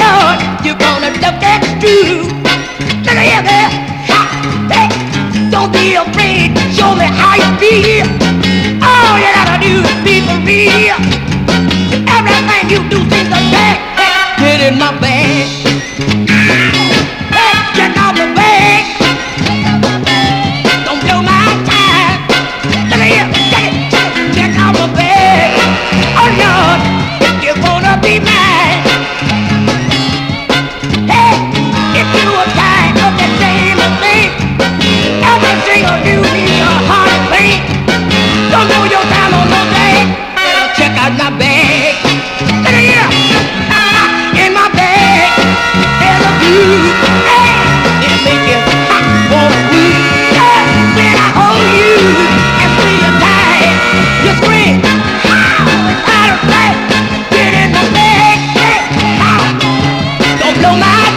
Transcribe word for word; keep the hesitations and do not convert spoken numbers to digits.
Lord, you're gonna love that true. Look here, there. Hey, don't be afraid. Show me how you feel. All you gotta do is be for real. Everything you do seems to take. Get in my bag. Hey, get out the bag. Don't blow my time. Look here, take it, take it. Get out the bag. Oh Lord, if you wanna be mine. Hey, if you are tired of the same thing, every single you need a heart of pain. Don't know your time on no day. Better check out my bag. Look here, in my bag, there's a view. Hey, it make you wanna squeeze. Hey, when I hold you and feel you tight, you scream. Out of sight, get in my bag. Hey, don't blow my